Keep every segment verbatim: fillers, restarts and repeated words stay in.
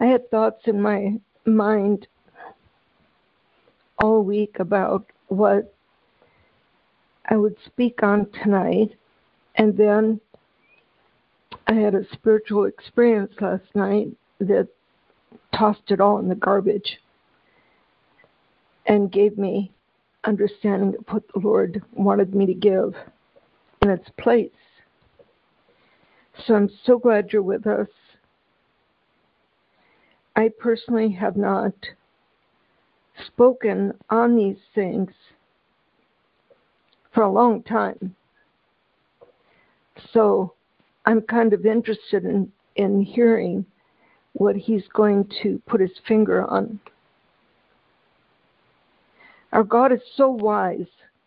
I had thoughts in my mind all week about what I would speak on tonight, and then I had a spiritual experience last night that tossed it all in the garbage and gave me understanding of what the Lord wanted me to give in its place. So I'm so glad you're with us. I personally have not spoken on these things for a long time. So I'm kind of interested in, in hearing what he's going to put his finger on. Our God is so wise.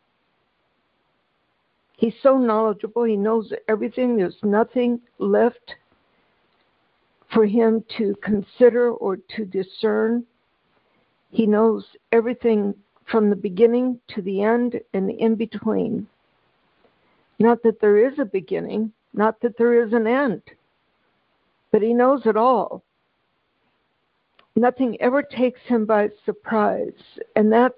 He's so knowledgeable. He knows everything. There's nothing left for him to consider or to discern. He knows everything from the beginning to the end and in between. Not that there is a beginning, not that there is an end, but he knows it all. Nothing ever takes him by surprise. And that's,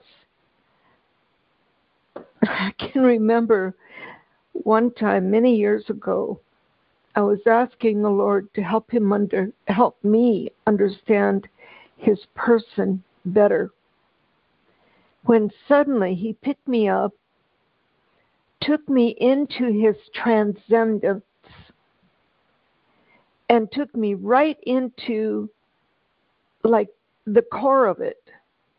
I can remember one time many years ago, I was asking the Lord to help him under, help me understand his person better. When suddenly he picked me up, took me into his transcendence, and took me right into like the core of it.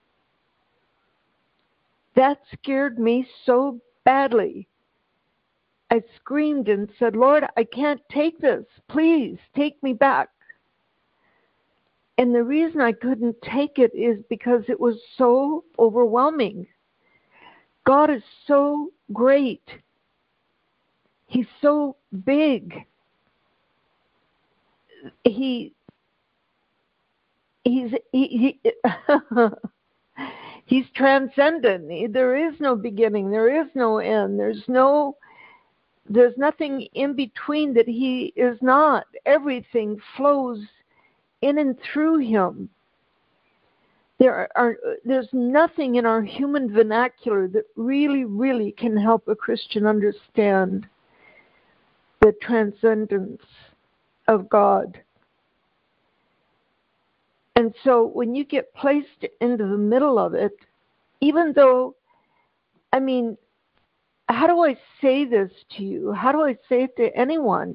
That scared me so badly. I screamed and said, Lord, I can't take this. Please take me back. And the reason I couldn't take it is because it was so overwhelming. God is so great. He's so big. He, he's, he, he he's transcendent. There is no beginning. There is no end. There's no, there's nothing in between that he is not. Everything flows in and through him. There are, there's nothing in our human vernacular that really, really can help a Christian understand the transcendence of God. And so when you get placed into the middle of it, even though, I mean, how do I say this to you? How do I say it to anyone?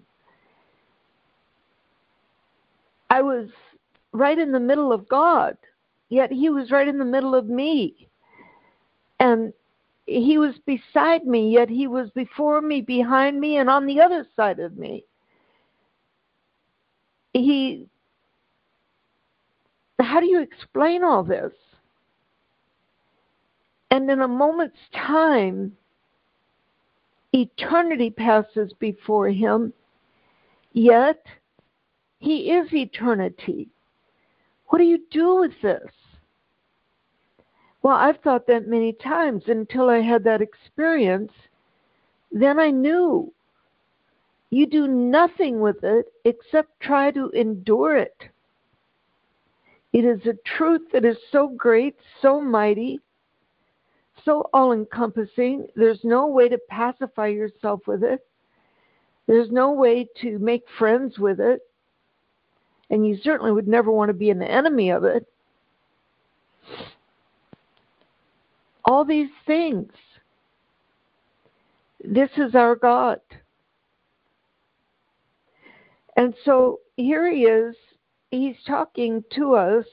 I was right in the middle of God, yet he was right in the middle of me. And he was beside me, yet he was before me, behind me, and on the other side of me. He, how do you explain all this? And in a moment's time, eternity passes before him, yet he is eternity. What do you do with this? Well, I've thought that many times until I had that experience. Then I knew you do nothing with it except try to endure it. It is a truth that is so great, so mighty, so all-encompassing. There's no way to pacify yourself with it. There's no way to make friends with it. And you certainly would never want to be an enemy of it. All these things. This is our God. And so here he is. He's talking to us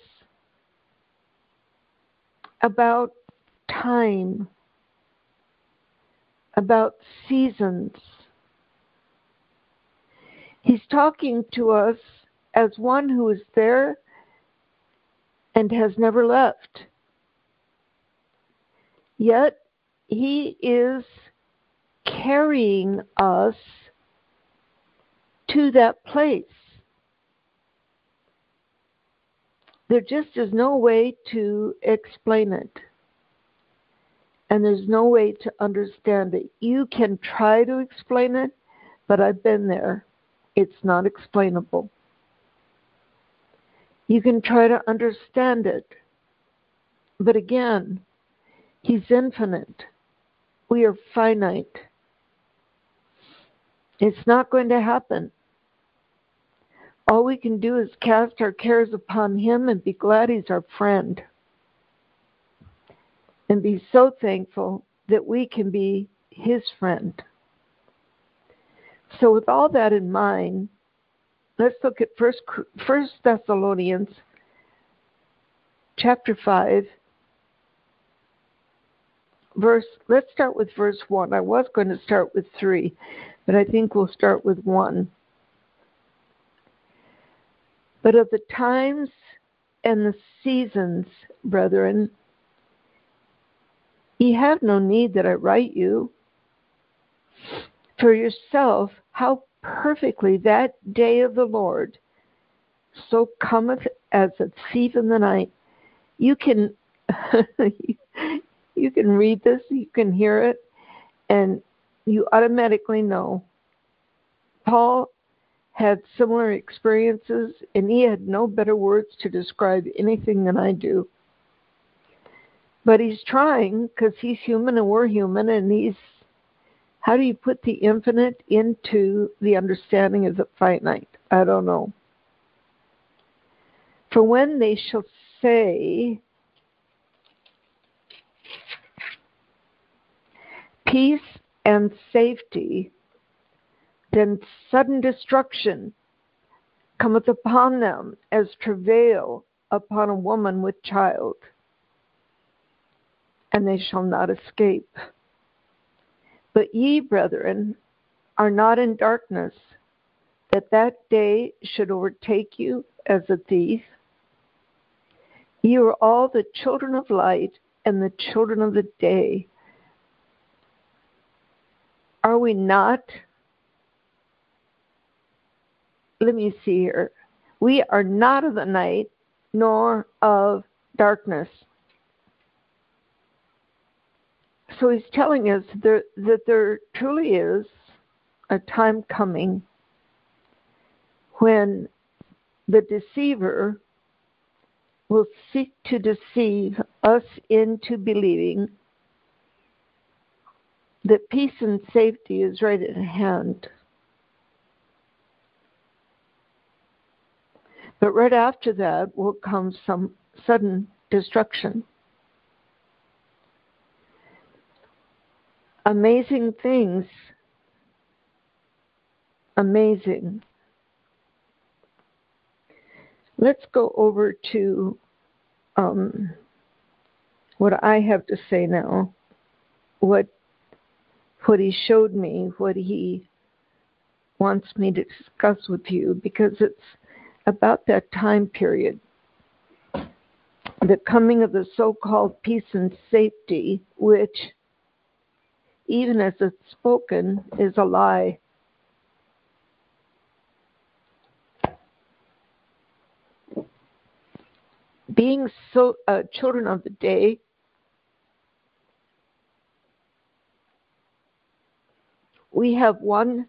about time, about seasons. He's talking to us as one who is there and has never left. Yet he is carrying us to that place. There just is no way to explain it. And there's no way to understand it. You can try to explain it, but I've been there. It's not explainable. You can try to understand it. But again, He's infinite. We are finite. It's not going to happen. All we can do is cast our cares upon Him and be glad He's our friend. And be so thankful that we can be His friend. So with all that in mind, let's look at First, First Thessalonians chapter five. Verse, let's start with verse one. I was going to start with three, but I think we'll start with one. But of the times and the seasons, brethren, ye have no need that I write you. For yourself, how perfectly that day of the Lord so cometh as a thief in the night. You can you can read this, you can hear it, and you automatically know. Paul had similar experiences, and he had no better words to describe anything than I do. But he's trying, because he's human and we're human, and he's, how do you put the infinite into the understanding of the finite? I don't know. For when they shall say, peace and safety, then sudden destruction cometh upon them as travail upon a woman with child, and they shall not escape. But ye, brethren, are not in darkness, that that day should overtake you as a thief. Ye are all the children of light and the children of the day. Are we not? Let me see here. We are not of the night, nor of darkness. So he's telling us there, that there truly is a time coming when the deceiver will seek to deceive us into believing that peace and safety is right at hand. But right after that will come some sudden destruction. Amazing things. Amazing. Let's go over to um, what I have to say now. What what he showed me, what he wants me to discuss with you, because it's about that time period. The coming of the so-called peace and safety, which, even as it's spoken, is a lie. Being so uh, children of the day, we have one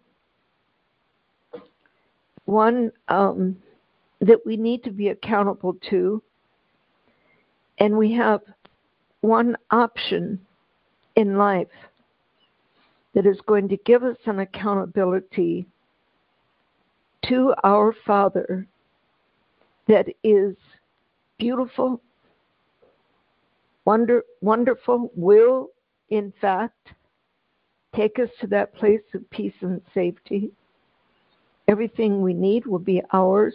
one um, that we need to be accountable to, and we have one option in life that is going to give us an accountability to our Father that is beautiful, wonder, wonderful, will, in fact, take us to that place of peace and safety. Everything we need will be ours.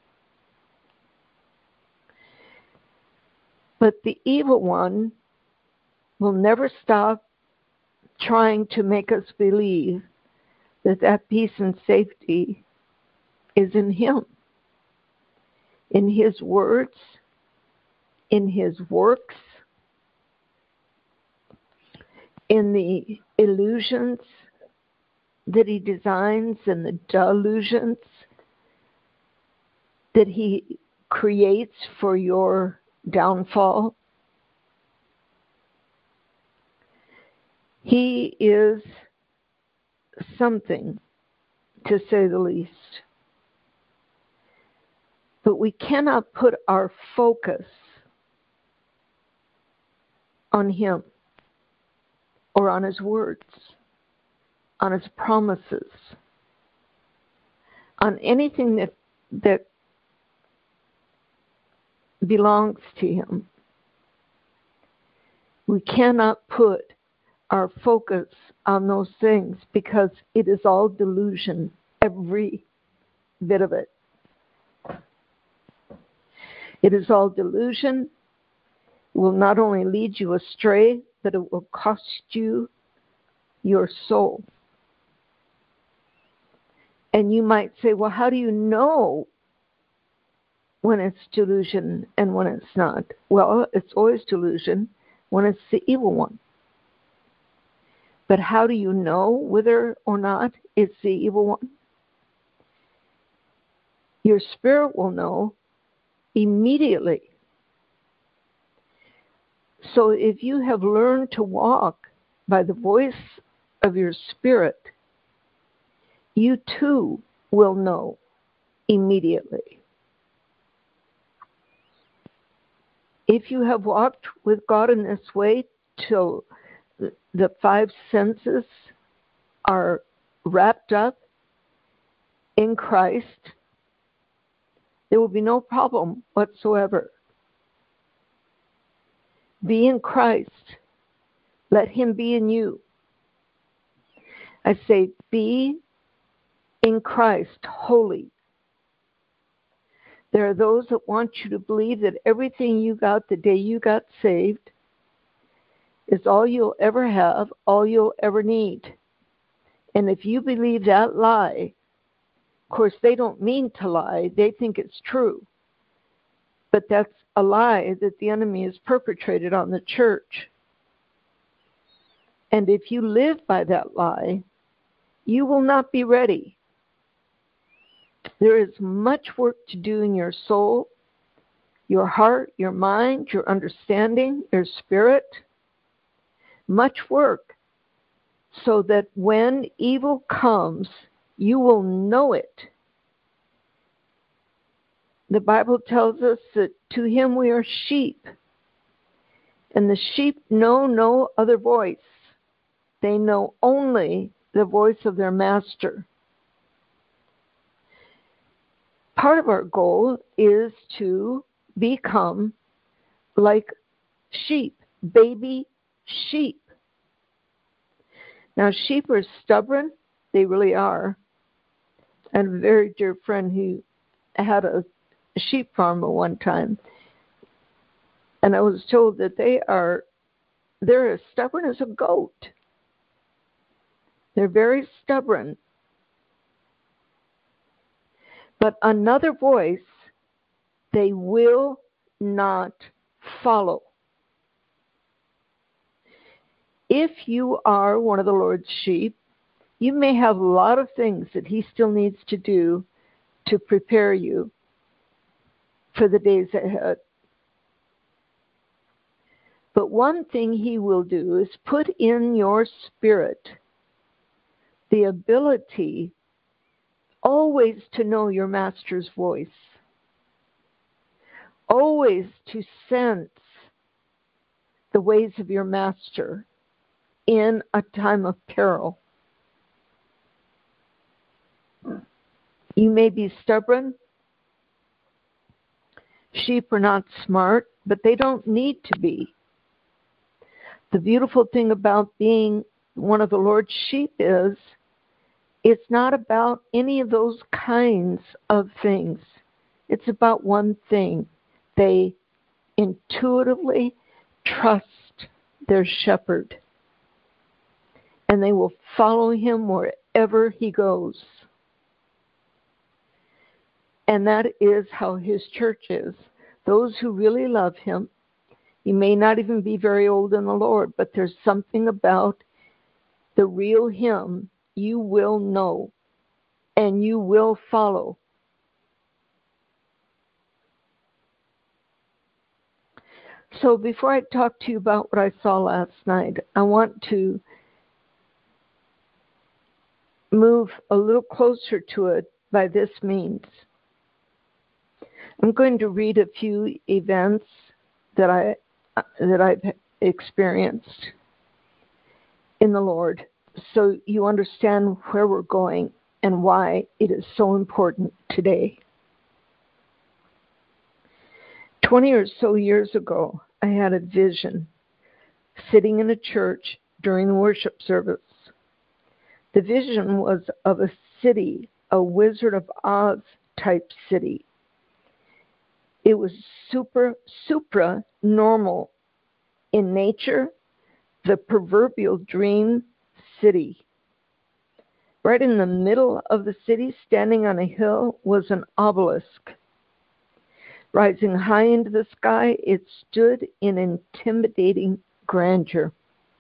But the evil one will never stop trying to make us believe that that peace and safety is in Him, in His words, in His works, in the illusions that He designs and the delusions that He creates for your downfall. He is something, to say the least. But we cannot put our focus on him or on his words, on his promises, on anything that that belongs to him. We cannot put our focus on those things because it is all delusion, every bit of it. It is all delusion. It will not only lead you astray, but it will cost you your soul. And you might say, well, how do you know when it's delusion and when it's not? Well, it's always delusion when it's the evil one. But how do you know whether or not it's the evil one? Your spirit will know immediately. So if you have learned to walk by the voice of your spirit, you too will know immediately. If you have walked with God in this way till the five senses are wrapped up in Christ, there will be no problem whatsoever. Be in Christ. Let him be in you. I say, be in Christ, holy. There are those that want you to believe that everything you got the day you got saved is all you'll ever have, all you'll ever need. And if you believe that lie, of course, they don't mean to lie. They think it's true. But that's a lie that the enemy has perpetrated on the church. And if you live by that lie, you will not be ready. There is much work to do in your soul, your heart, your mind, your understanding, your spirit. Much work so that when evil comes, you will know it. The Bible tells us that to him we are sheep, and the sheep know no other voice. They know only the voice of their master. Part of our goal is to become like sheep, baby sheep. Now, sheep are stubborn. They really are. I had a very dear friend who had a sheep farm at one time, and I was told that they are, they're as stubborn as a goat. They're very stubborn. But another voice they will not follow. If you are one of the Lord's sheep, you may have a lot of things that he still needs to do to prepare you for the days ahead. But one thing he will do is put in your spirit the ability always to know your master's voice, always to sense the ways of your master in a time of peril. You may be stubborn. Sheep are not smart, but they don't need to be. The beautiful thing about being one of the Lord's sheep is it's not about any of those kinds of things. It's about one thing. They intuitively trust their shepherd, and they will follow him wherever he goes. And that is how his church is. Those who really love him, you may not even be very old in the Lord, but there's something about the real him you will know and you will follow. So before I talk to you about what I saw last night, I want to move a little closer to it by this means. I'm going to read a few events that I that I've experienced in the Lord, so you understand where we're going and why it is so important today. Twenty or so years ago, I had a vision sitting in a church during the worship service. The vision was of a city, a Wizard of Oz type city. It was super, supra normal in nature, the proverbial dream city. Right in the middle of the city, standing on a hill, was an obelisk. Rising high into the sky, it stood in intimidating grandeur.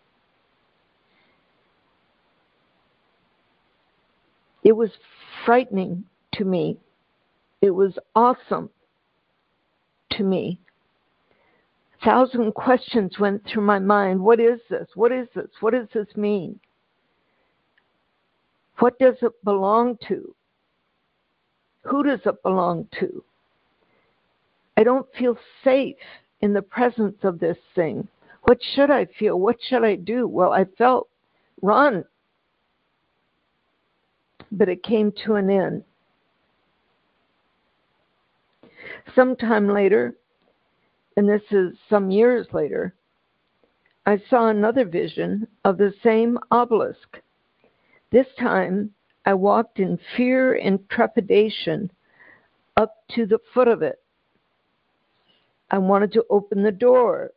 It was frightening to me. It was awesome to me. A thousand questions went through my mind. What is this? What is this? What does this mean? What does it belong to? Who does it belong to? I don't feel safe in the presence of this thing. What should I feel? What should I do? Well, I felt run. But it came to an end. Sometime later, and this is some years later, I saw another vision of the same obelisk. This time, I walked in fear and trepidation up to the foot of it. I wanted to open the door.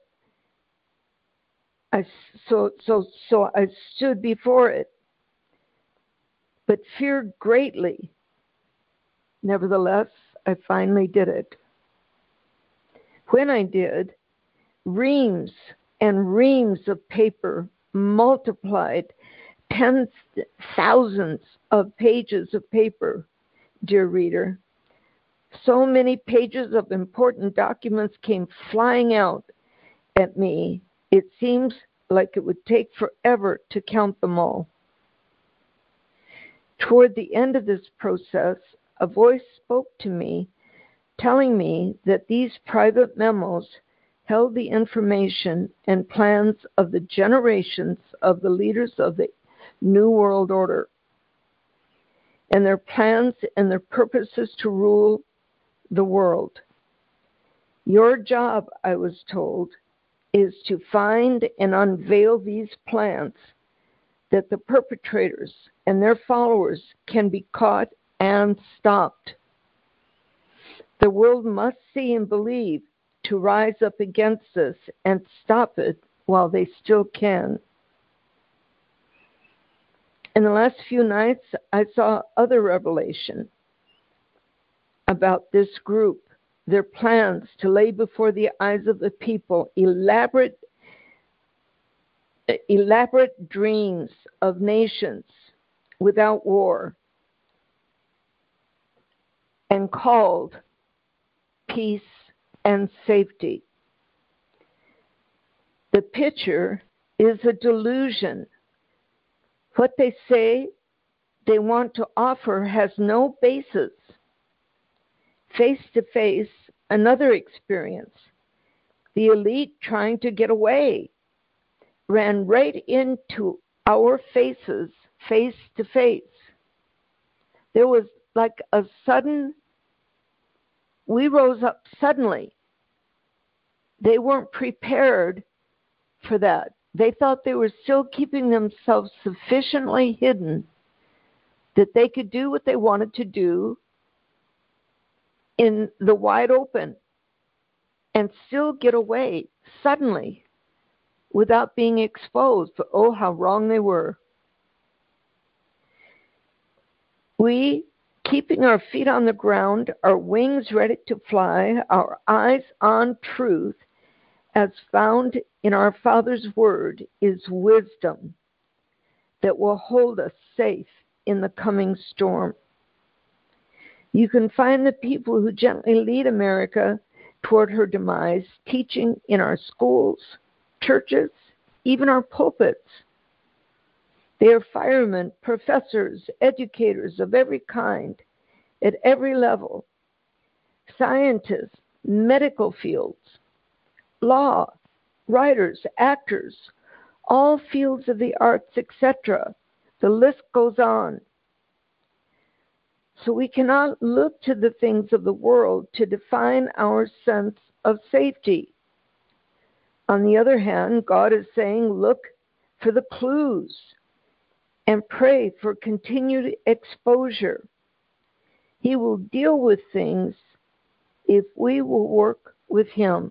I, so, so, so I stood before it, but feared greatly. Nevertheless, I finally did it. When I did, reams and reams of paper multiplied tens of thousands of pages of paper, dear reader. So many pages of important documents came flying out at me. It seems like it would take forever to count them all. Toward the end of this process, a voice spoke to me, telling me that these private memos held the information and plans of the generations of the leaders of the New World Order, and their plans and their purposes to rule the world. Your job, I was told, is to find and unveil these plans, that the perpetrators and their followers can be caught and stopped. The world must see and believe to rise up against this and stop it while they still can. In the last few nights, I saw other revelation about this group, their plans to lay before the eyes of the people elaborate, elaborate dreams of nations without war, and called peace and safety. The picture is a delusion. What they say they want to offer has no basis. Face to face, another experience. The elite trying to get away ran right into our faces, face to face. There was like a sudden, we rose up suddenly. They weren't prepared for that. They thought they were still keeping themselves sufficiently hidden that they could do what they wanted to do in the wide open and still get away suddenly without being exposed. But oh, how wrong they were. We, keeping our feet on the ground, our wings ready to fly, our eyes on truth, as found in our Father's Word, is wisdom that will hold us safe in the coming storm. You can find the people who gently lead America toward her demise, teaching in our schools, churches, even our pulpits. They are firemen, professors, educators of every kind, at every level, scientists, medical fields, law, writers, actors, all fields of the arts, et cetera. The list goes on. So we cannot look to the things of the world to define our sense of safety. On the other hand, God is saying, look for the clues and pray for continued exposure. He will deal with things if we will work with Him.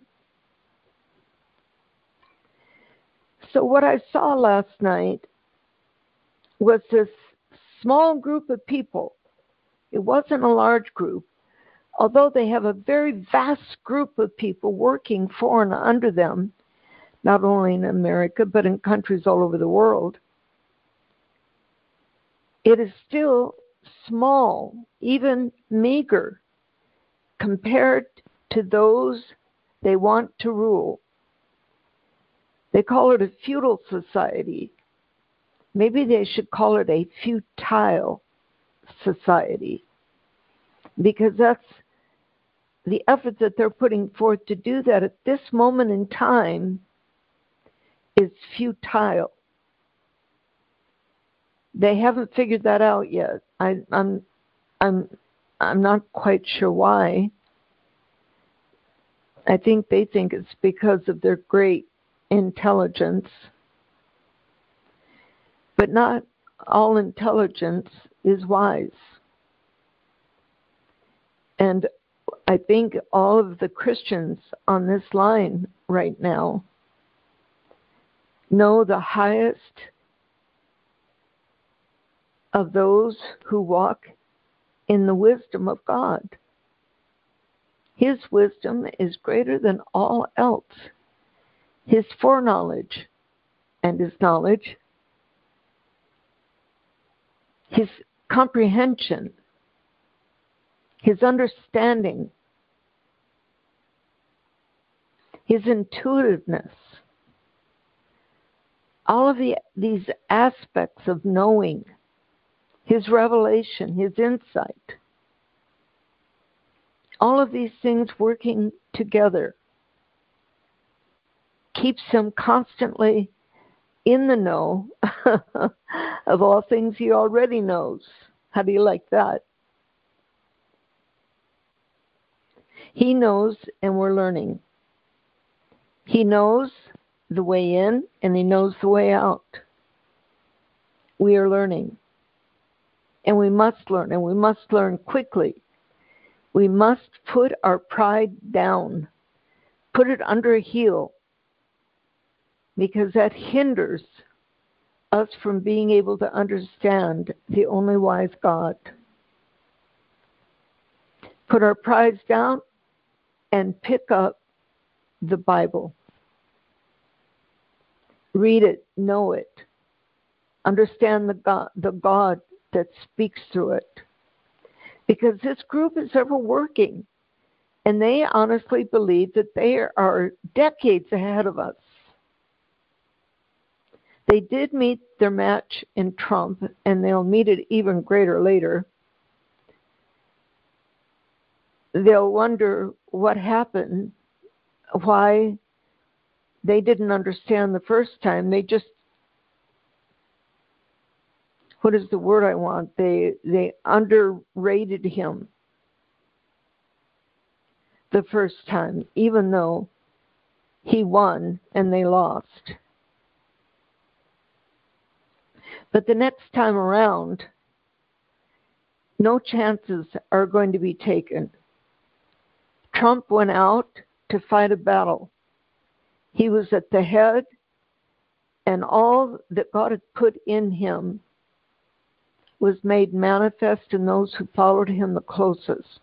So what I saw last night was this small group of people. It wasn't a large group, although they have a very vast group of people working for and under them, not only in America, but in countries all over the world. It is still small, even meager, compared to those they want to rule. They call it a feudal society. Maybe they should call it a futile society, because that's the effort that they're putting forth to do that at this moment in time is futile. They haven't figured that out yet. I, I'm, I'm, I'm not quite sure why. I think they think it's because of their great intelligence, but not all intelligence is wise. And I think all of the Christians on this line right now know the highest of those who walk in the wisdom of God. His wisdom is greater than all else. His foreknowledge and His knowledge, His comprehension, His understanding, His intuitiveness, all of the, these aspects of knowing, His revelation, His insight, all of these things working together keeps Him constantly in the know of all things He already knows. How do you like that? He knows, and we're learning. He knows the way in, and He knows the way out. We are learning. And we must learn, and we must learn quickly. We must put our pride down, put it under a heel, because that hinders us from being able to understand the only wise God. Put our prides down and pick up the Bible. Read it, know it, understand the God, the God that speaks through it. Because this group is ever working, and they honestly believe that they are decades ahead of us. They did meet their match in Trump, and they'll meet it even greater later. They'll wonder what happened, why they didn't understand the first time. They just, what is the word I want? They they underrated him the first time, even though he won and they lost. But the next time around, no chances are going to be taken. Trump went out to fight a battle. He was at the head, and all that God had put in him was made manifest in those who followed him the closest.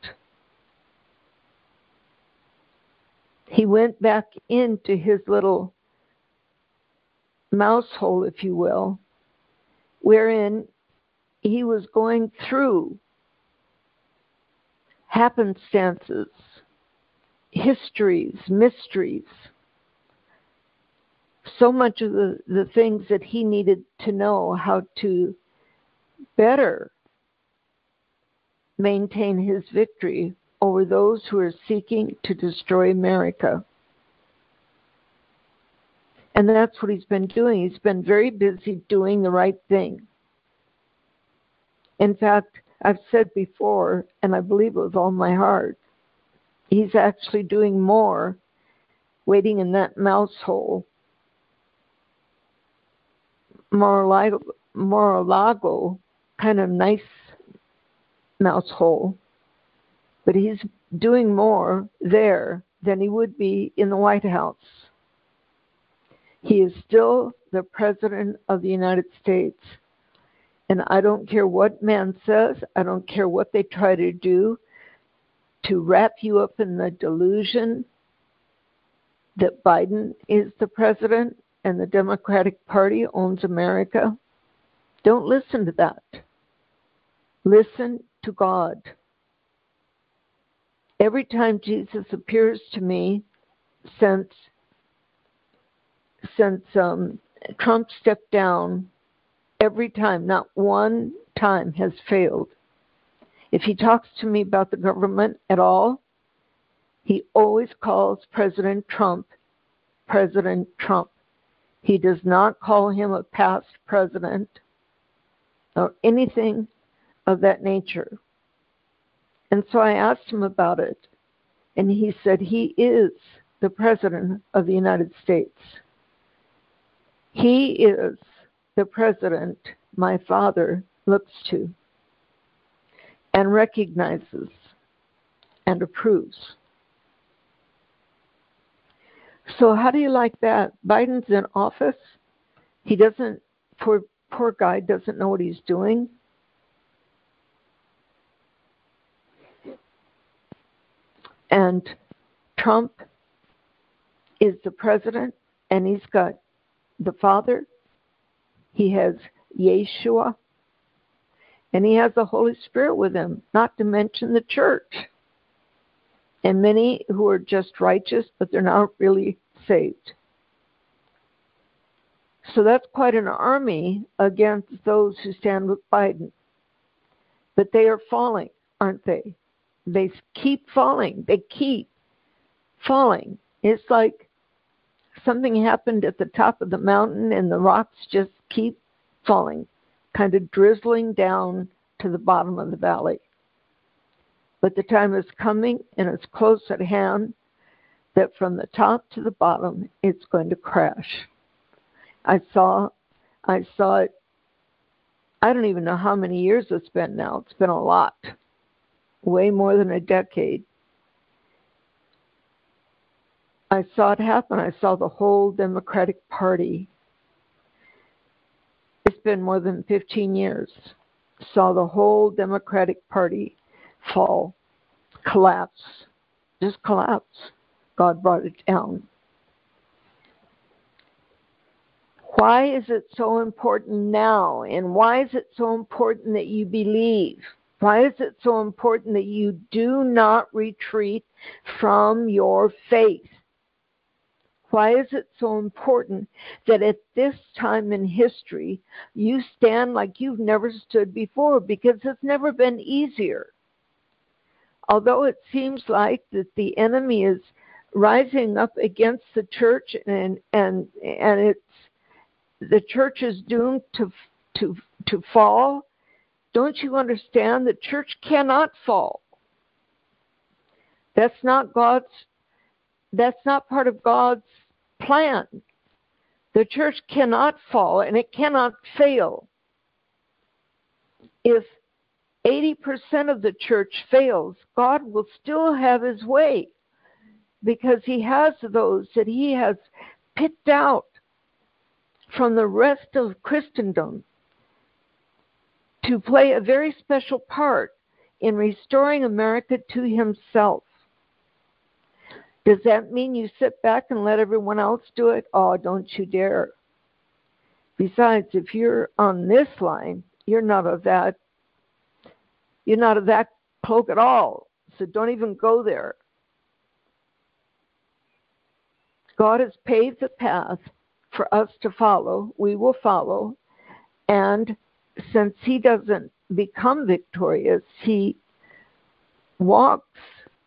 He went back into his little mouse hole, if you will, wherein he was going through happenstances, histories, mysteries, so much of the, the things that he needed to know how to better maintain his victory over those who are seeking to destroy America. And that's what he's been doing. He's been very busy doing the right thing. In fact, I've said before, and I believe it with all my heart, he's actually doing more waiting in that mouse hole, Mar-a-Lago, Mar-a-Lago, kind of nice mouse hole, but he's doing more there than he would be in the White House. He is still the President of the United States. And I don't care what man says, I don't care what they try to do to wrap you up in the delusion that Biden is the president and the Democratic Party owns America. Don't listen to that. Listen to God. Every time Jesus appears to me since since um, Trump stepped down, every time, not one time has failed. If he talks to me about the government at all, he always calls President Trump President Trump. He does not call him a past president or anything of that nature. And so I asked him about it, and he said he is the President of the United States. He is the president my father looks to and recognizes and approves. So how do you like that? Biden's in office. He doesn't, poor, poor guy doesn't know what he's doing. And Trump is the president, and he's got the Father. He has Yeshua, and he has the Holy Spirit with him, not to mention the church. And many who are just righteous, but they're not really saved. So that's quite an army against those who stand with Biden. But they are falling, aren't they? They keep falling. They keep falling. It's like something happened at the top of the mountain and the rocks just keep falling, kind of drizzling down to the bottom of the valley. But the time is coming, and it's close at hand, that from the top to the bottom, it's going to crash. I saw, I saw it, I don't even know how many years it's been now. It's been a lot, way more than a decade. I saw it happen. I saw the whole Democratic Party. It's been more than fifteen years. Saw the whole Democratic Party fall, collapse, just collapse. God brought it down. Why is it so important now? And why is it so important that you believe? Why is it so important that you do not retreat from your faith? Why is it so important that at this time in history you stand like you've never stood before? Because it's never been easier. Although it seems like that the enemy is rising up against the church, and and and it's the church is doomed to to to fall. Don't you understand? The church cannot fall. That's not God's. That's not part of God's plan. The church cannot fall, and it cannot fail. If eighty percent of the church fails, God will still have his way, because he has those that he has picked out from the rest of Christendom to play a very special part in restoring America to himself. Does that mean you sit back and let everyone else do it? Oh, don't you dare. Besides, if you're on this line, you're not of that, you're not of that cloak at all. So don't even go there. God has paved the path for us to follow. We will follow. And since he doesn't become victorious, he walks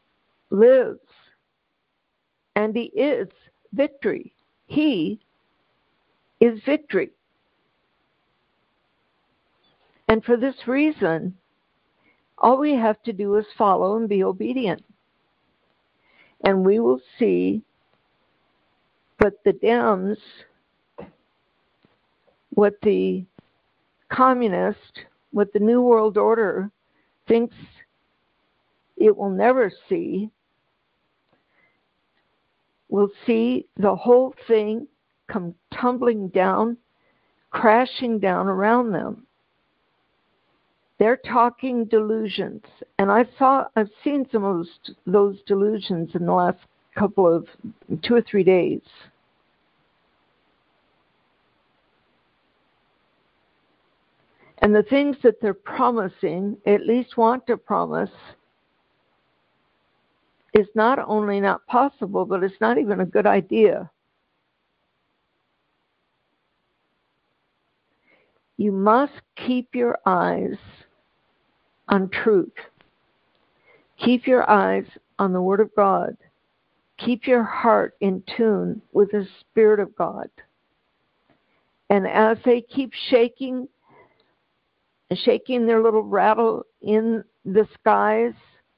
lives, and he is victory. He is victory. And for this reason, all we have to do is follow and be obedient. And we will see what the Dems, what the communist, what the New World Order thinks it will never see. We'll see the whole thing come tumbling down, crashing down around them. They're talking delusions, and I saw, I've seen some of those, those delusions in the last couple of two or three days. And the things that they're promising, at least want to promise, is not only not possible, but it's not even a good idea. You must keep your eyes on truth. Keep your eyes on the Word of God. Keep your heart in tune with the Spirit of God. And as they keep shaking, shaking their little rattle in the skies,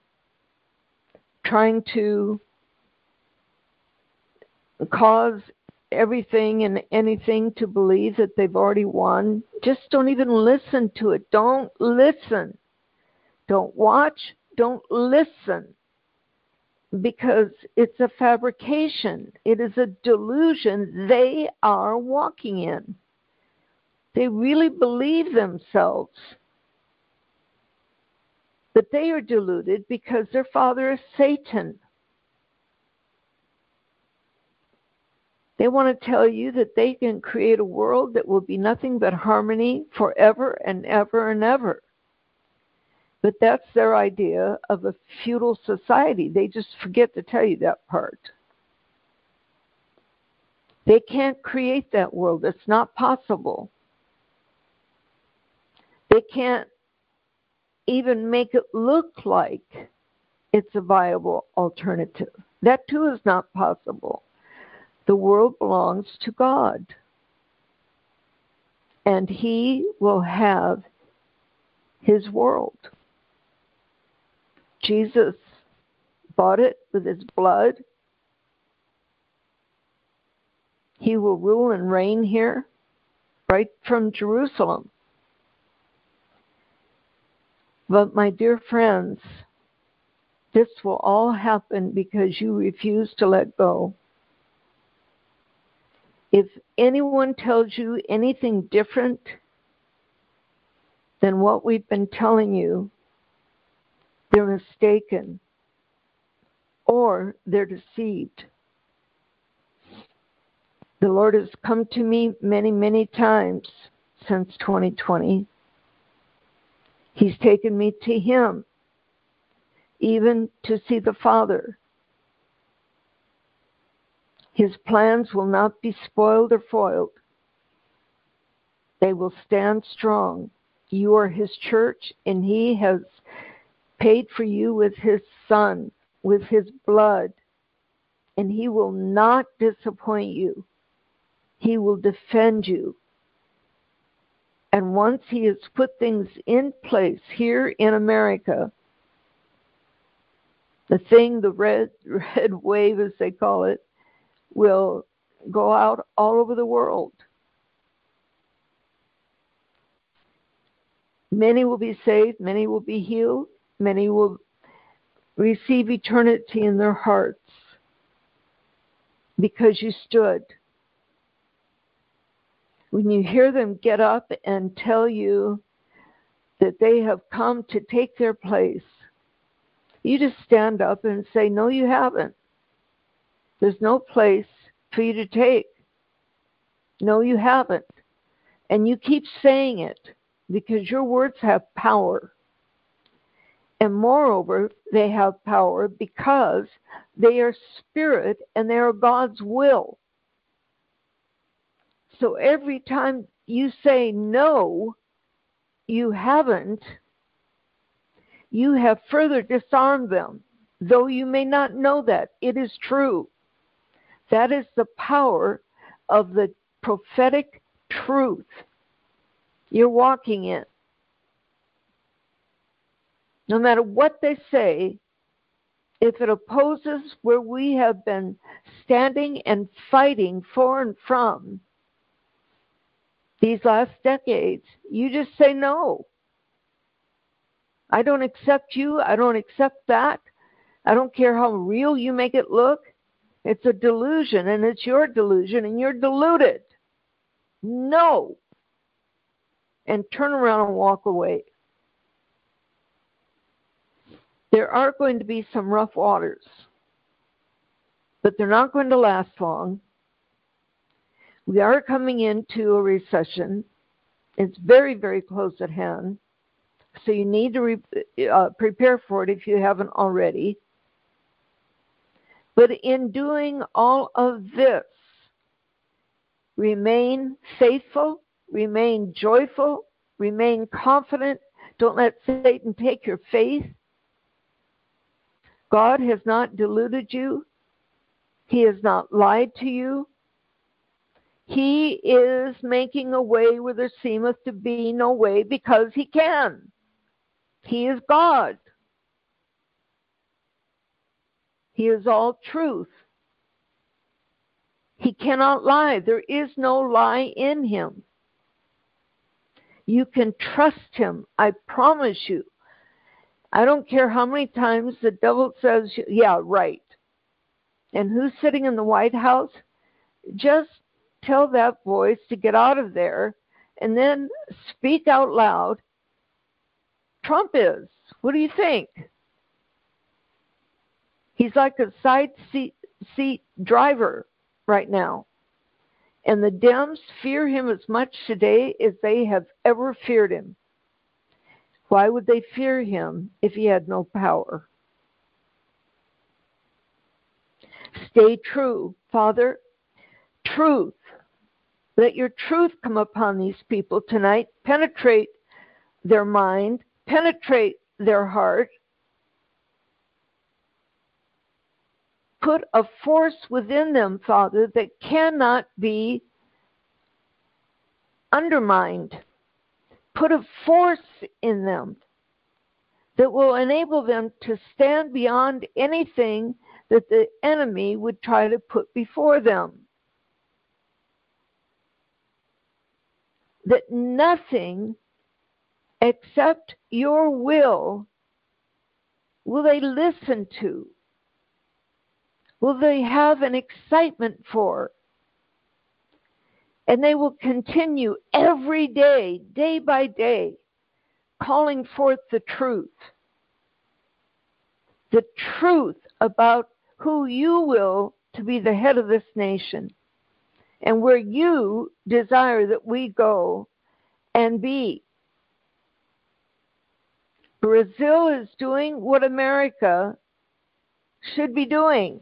trying to cause everything and anything to believe that they've already won, just don't even listen to it. Don't listen. Don't watch. Don't listen. Because it's a fabrication. It is a delusion they are walking in. They really believe themselves that they are deluded because their father is Satan. They want to tell you that they can create a world that will be nothing but harmony forever and ever and ever. But that's their idea of a feudal society. They just forget to tell you that part. They can't create that world. It's not possible. They can't even make it look like it's a viable alternative. That too is not possible. The world belongs to God. And He will have His world. Jesus bought it with His blood. He will rule and reign here, right from Jerusalem. But my dear friends, this will all happen because you refuse to let go. If anyone tells you anything different than what we've been telling you, they're mistaken or they're deceived. The Lord has come to me many, many times since twenty twenty. He's taken me to Him, even to see the Father. His plans will not be spoiled or foiled. They will stand strong. You are His church, and He has paid for you with His Son, with His blood, and He will not disappoint you. He will defend you. And once He has put things in place here in America, the thing, the red, red wave, as they call it, will go out all over the world. Many will be saved, many will be healed, many will receive eternity in their hearts because you stood. When you hear them get up and tell you that they have come to take their place, you just stand up and say, no, you haven't. There's no place for you to take. No, you haven't. And you keep saying it because your words have power. And moreover, they have power because they are spirit and they are God's will. So every time you say no, you haven't, you have further disarmed them. Though you may not know that, it is true. That is the power of the prophetic truth you're walking in. No matter what they say, if it opposes where we have been standing and fighting for and from these last decades, you just say no. I don't accept you. I don't accept that. I don't care how real you make it look. It's a delusion, and it's your delusion, and you're deluded. No. And turn around and walk away. There are going to be some rough waters, but they're not going to last long. We are coming into a recession. It's very, very close at hand. So you need to re- uh, prepare for it if you haven't already. But in doing all of this, remain faithful, remain joyful, remain confident. Don't let Satan take your faith. God has not deluded you. He has not lied to you. He is making a way where there seemeth to be no way because he can. He is God. He is all truth. He cannot lie. There is no lie in him. You can trust him. I promise you. I don't care how many times the devil says, yeah, right. And who's sitting in the White House? Just tell that voice to get out of there and then speak out loud. Trump is. What do you think? He's like a side seat, seat driver right now. And the Dems fear him as much today as they have ever feared him. Why would they fear him if he had no power? Stay true, Father. Truth. Let your truth come upon these people tonight. Penetrate their mind. Penetrate their heart. Put a force within them, Father, that cannot be undermined. Put a force in them that will enable them to stand beyond anything that the enemy would try to put before them. That nothing except your will will they listen to. Will they have an excitement for? And they will continue every day, day by day, calling forth the truth. The truth about who you will to be the head of this nation and where you desire that we go and be. Brazil is doing what America should be doing.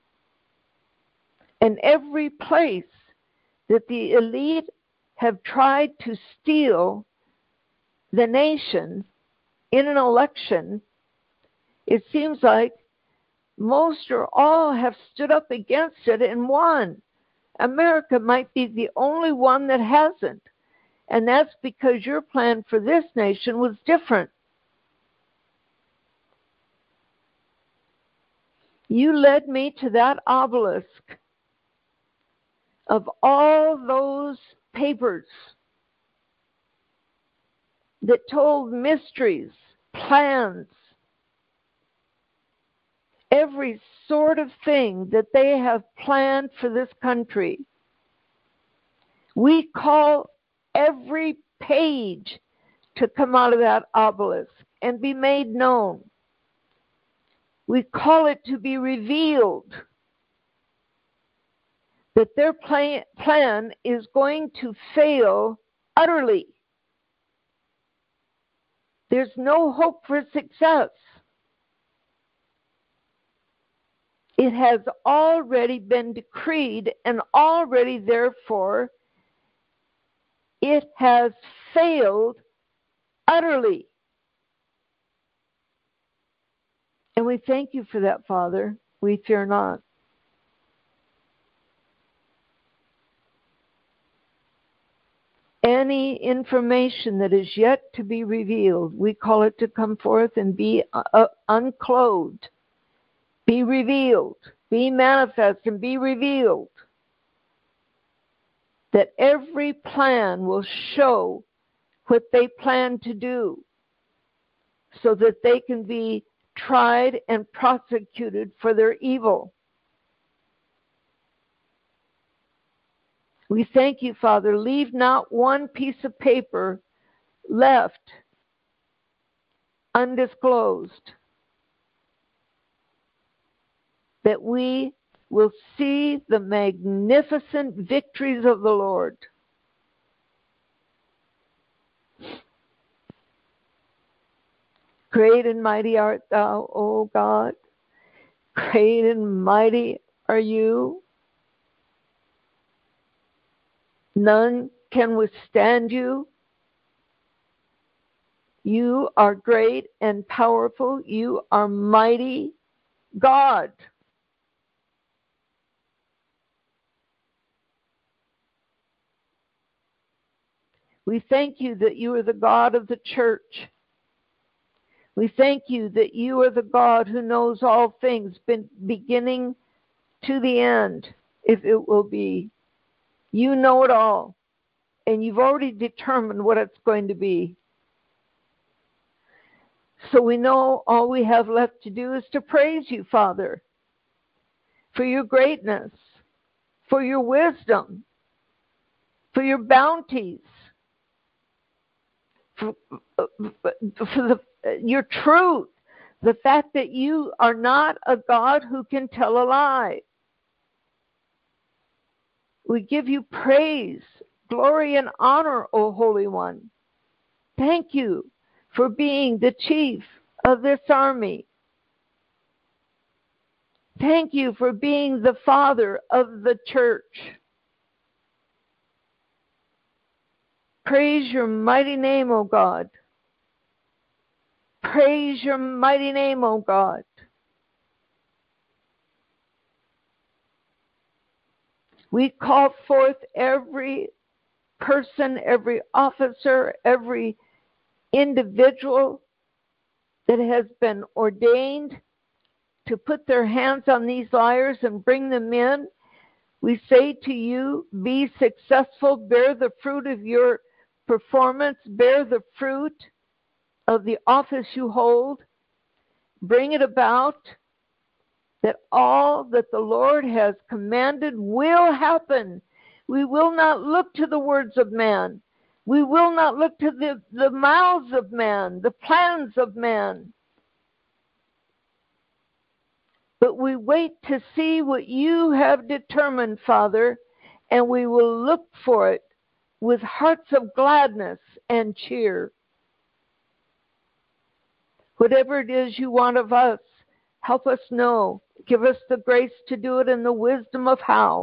And every place that the elite have tried to steal the nation in an election, it seems like most or all have stood up against it and won. America might be the only one that hasn't. And that's because your plan for this nation was different. You led me to that obelisk of all those papers that told mysteries, plans, every sort of thing that they have planned for this country. We call every page to come out of that obelisk and be made known. We call it to be revealed that their plan, plan is going to fail utterly. There's no hope for success. It has already been decreed, and already, therefore, it has failed utterly. And we thank you for that, Father. We fear not. Any information that is yet to be revealed, we call it to come forth and be uh, unclothed, be revealed, be manifest and be revealed. That every plan will show what they plan to do so that they can be tried and prosecuted for their evil. We thank you, Father. Leave not one piece of paper left undisclosed, that we will see the magnificent victories of the Lord. Great and mighty art thou, O God. Great and mighty are you. None can withstand you. You are great and powerful. You are mighty God. We thank you that you are the God of the church. We thank you that you are the God who knows all things, beginning to the end, if it will be. You know it all, and you've already determined what it's going to be. So we know all we have left to do is to praise you, Father, for your greatness, for your wisdom, for your bounties, for, for the, your truth, the fact that you are not a God who can tell a lie. We give you praise, glory, and honor, O Holy One. Thank you for being the chief of this army. Thank you for being the Father of the church. Praise your mighty name, O God. Praise your mighty name, O God. We call forth every person, every officer, every individual that has been ordained to put their hands on these liars and bring them in. We say to you, be successful, bear the fruit of your performance, bear the fruit of the office you hold, bring it about that all that the Lord has commanded will happen. We will not look to the words of man. We will not look to the, the mouths of man, the plans of man. But we wait to see what you have determined, Father, and we will look for it with hearts of gladness and cheer. Whatever it is you want of us, help us know. Give us the grace to do it and the wisdom of how.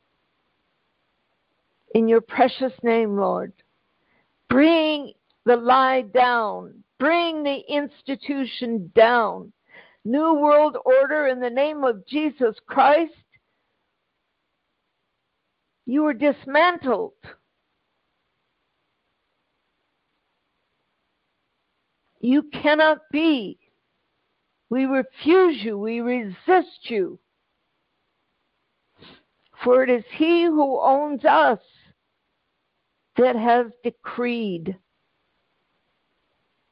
In your precious name, Lord. Bring the lie down. Bring the institution down. New world order in the name of Jesus Christ. You are dismantled. You cannot be. We refuse you. We resist you. For it is he who owns us that has decreed.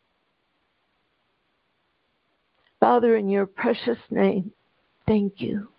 Father, in your precious name, thank you.